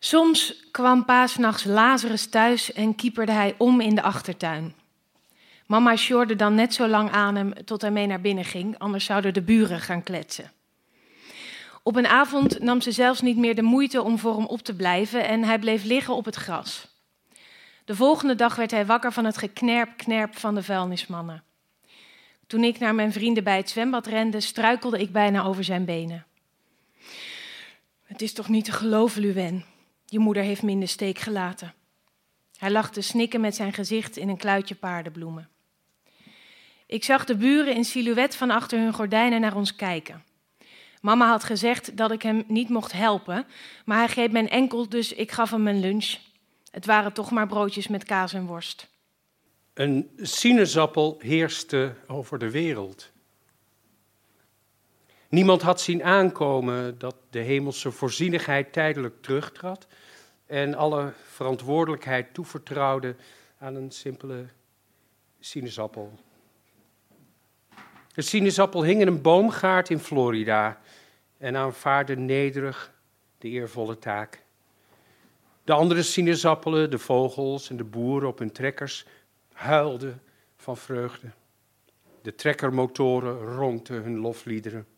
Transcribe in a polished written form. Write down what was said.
Soms kwam Pa 's nachts Lazarus thuis en kieperde hij om in de achtertuin. Mama sjorde dan net zo lang aan hem tot hij mee naar binnen ging, anders zouden de buren gaan kletsen. Op een avond nam ze zelfs niet meer de moeite om voor hem op te blijven en hij bleef liggen op het gras. De volgende dag werd hij wakker van het geknerp van de vuilnismannen. Toen ik naar mijn vrienden bij het zwembad rende, struikelde ik bijna over zijn benen. Het is toch niet te geloven, Luwen. Je moeder heeft me in de steek gelaten. Hij lag te snikken met zijn gezicht in een kluitje paardenbloemen. Ik zag de buren in silhouet van achter hun gordijnen naar ons kijken. Mama had gezegd dat ik hem niet mocht helpen, maar hij greep mijn enkel, dus ik gaf hem mijn lunch. Het waren toch maar broodjes met kaas en worst. Een sinaasappel heerste over de wereld. Niemand had zien aankomen dat de hemelse voorzienigheid tijdelijk terugtrad en alle verantwoordelijkheid toevertrouwde aan een simpele sinaasappel. De sinaasappel hing in een boomgaard in Florida en aanvaardde nederig de eervolle taak. De andere sinaasappelen, de vogels en de boeren op hun trekkers huilden van vreugde. De trekkermotoren ronkten hun lofliederen.